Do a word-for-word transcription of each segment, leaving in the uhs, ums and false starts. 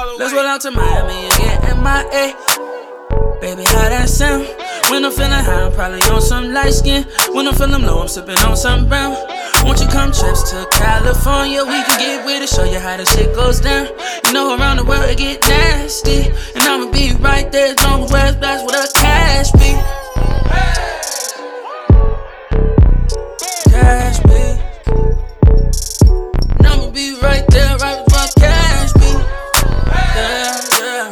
Let's roll out to Miami and get M I A. Baby, how that sound? When I'm feeling high, I'm probably on some light skin. When I'm feeling low, I'm sipping on some brown. Won't you come trips to California? We can get with it, show you how the shit goes down. You know around the world it get nasty, and I'ma be right there as long as West that's where the cash be. Cash be. And I'ma be right there, right where my cash be. Yeah, yeah.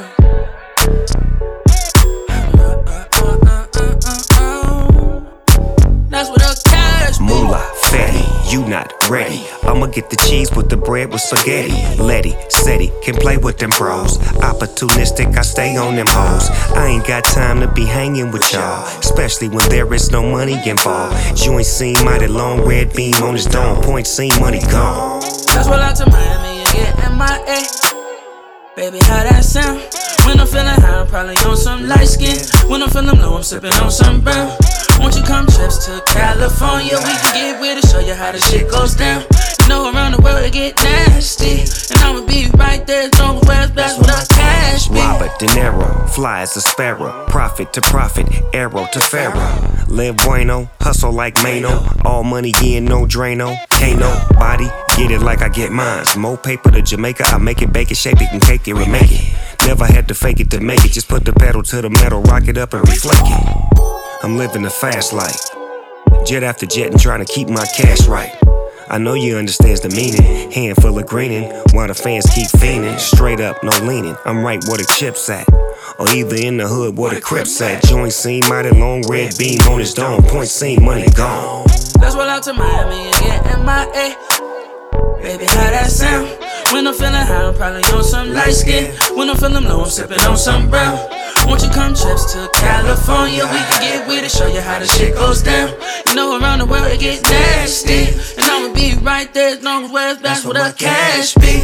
That's what the cash be. Moolah, fatty, you not ready. I'ma get the cheese with the bread with spaghetti. Letty, steady, can play with them pros. Opportunistic, I stay on them hoes. I ain't got time to be hanging with y'all, especially when there is no money involved. Joint seen mighty long, red beam on his dome. Point seen, money gone. Let's roll out to Miami and get M I A. Baby, how that sound? When I'm feeling high, I'm probably on some light skin. When I'm feeling low, I'm sipping on some brown. Won't you come trips to California? We can get with it, show you how the shit goes down. You know around the world it get nasty, and I'ma be right there as long as West that's where the cash be. Robert De Niro, fly as a sparrow. Profit to profit, arrow to pharaoh. Live bueno, hustle like Mano. All money in, no Drano. Can't nobody get it like I get mines. More paper to Jamaica, I make it, bake it, shape it, and cake it, remake it. Never had to fake it to make it, just put the pedal to the metal, rock it up and reflect it. I'm living the fast life, jet after jet and trying to keep my cash right. I know you understands the meaning, hand full of greening, while the fans keep fiending. Straight up, no leaning, I'm right where the chips at, or either in the hood where the Crips at. Joint seen, mighty long, red beam on his dome. Point seen, money gone. Let's roll out to Miami and get M I A. Baby, how that sound? When I'm feeling high, I'm probably on some light skin. When I'm feeling low, I'm sipping on some brown. Won't you come trips to California? We can get with it, show you how the shit goes down. You know around the world it get nasty, and I'ma be right there as long as West that's where the cash be.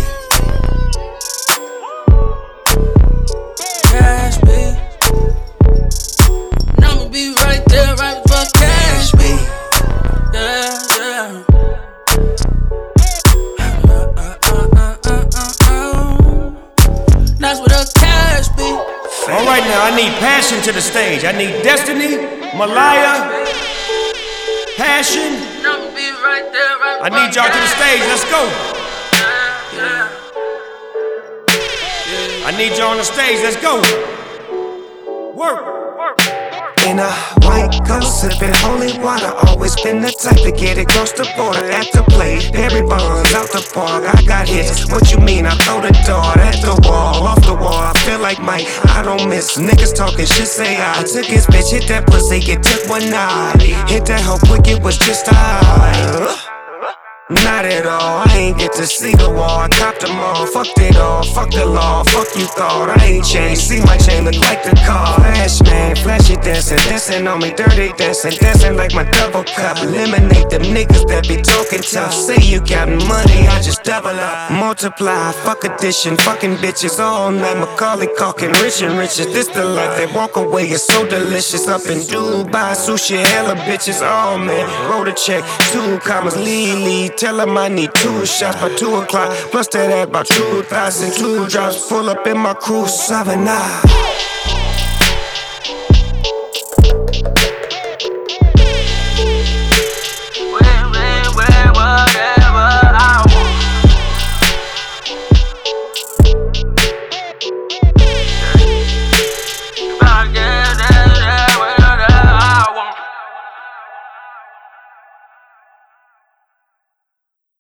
Cash be. And I'ma be right there, right where the cash be. Yeah, yeah. That's what the cash be. All right now, I need passion to the stage. I need Destiny, Malaya, passion. I need y'all to the stage. Let's go. I need y'all on the stage. Let's go. Work. In a white coat, sipping holy water. Always been the type to get it close to border. At the plate, Barry Bonds out the park. I got hits. What you mean? I throw the dart at the wall, off the wall. I feel like Mike. I don't miss niggas talking shit. Say I took his bitch, hit that pussy, get took one night. Hit that hoe quick, it was just I. Not at all, I ain't get to see the wall. I copped them all, fucked it all, fuck the law, fuck you thought. I ain't changed, see my chain look like the car. Flash man, flashy dancing, dancing on me, dirty dancing, dancing like my double cup. Eliminate them niggas that be talking tough. Say you got money, I just double up, multiply, fuck addition, fucking bitches all night. Macaulay Culkin, rich and riches, this the life. They walk away, it's so delicious. Up in Dubai, sushi, hella bitches, oh man. Wrote a check, two commas, lead, lead. Tell him I need two shots by two o'clock. Plus that at about two thousand, two drops. Full up in my crew, seven nine.